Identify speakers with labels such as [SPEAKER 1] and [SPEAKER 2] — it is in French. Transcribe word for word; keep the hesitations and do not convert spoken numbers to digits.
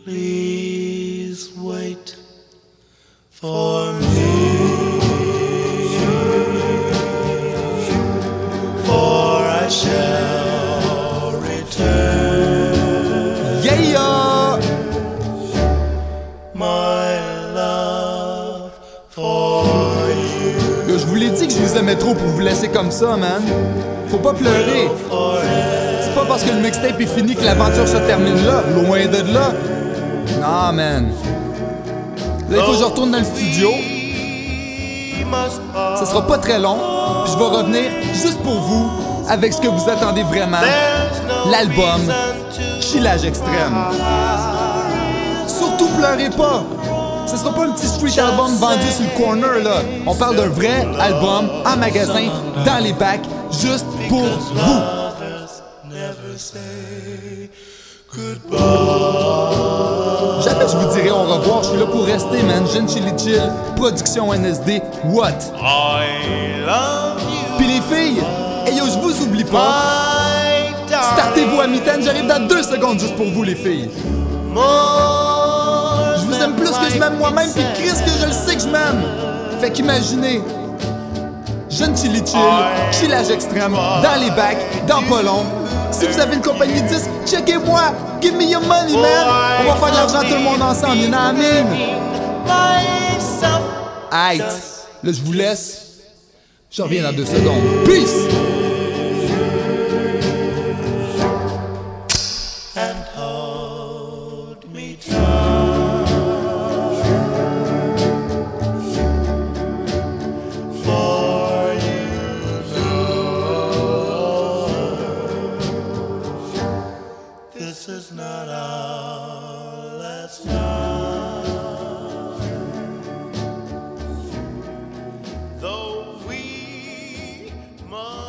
[SPEAKER 1] Please wait for me, for I shall return.
[SPEAKER 2] Yeah!
[SPEAKER 1] My love for you.
[SPEAKER 2] Là, je vous l'ai dit que je vous aimais trop pour vous laisser comme ça, man. Faut pas pleurer. C'est pas parce que le mixtape est fini que l'aventure se termine là, loin de là. Non, man. Là, il faut que je retourne dans le studio. Ça sera pas très long. Puis je vais revenir juste pour vous avec ce que vous attendez vraiment. L'album Chillage Extrême. Surtout pleurez pas. Ce sera pas un petit street album vendu sur le corner, là. On parle d'un vrai album en magasin, dans les bacs, juste pour vous. Jamais je vous dirai au revoir, je suis là pour rester, man. Jeune Chili Chill, production N S D, what? Pis les filles, hey yo, je vous oublie pas. Startez-vous à mi-temps, j'arrive dans deux secondes juste pour vous, les filles. Je vous aime plus que je m'aime moi-même, pis Chris que je le sais que je m'aime. Fait qu'imaginez, Jeune Chili Chill, chillage extrême, dans les bacs, dans pas long. Si vous avez une compagnie de disques, checkez-moi! Give me your money, man! On va faire de l'argent tout le monde ensemble, you know what I mean? Aight, là je vous laisse. Je reviens dans deux secondes. Peace!
[SPEAKER 1] This is not our last time. Though we must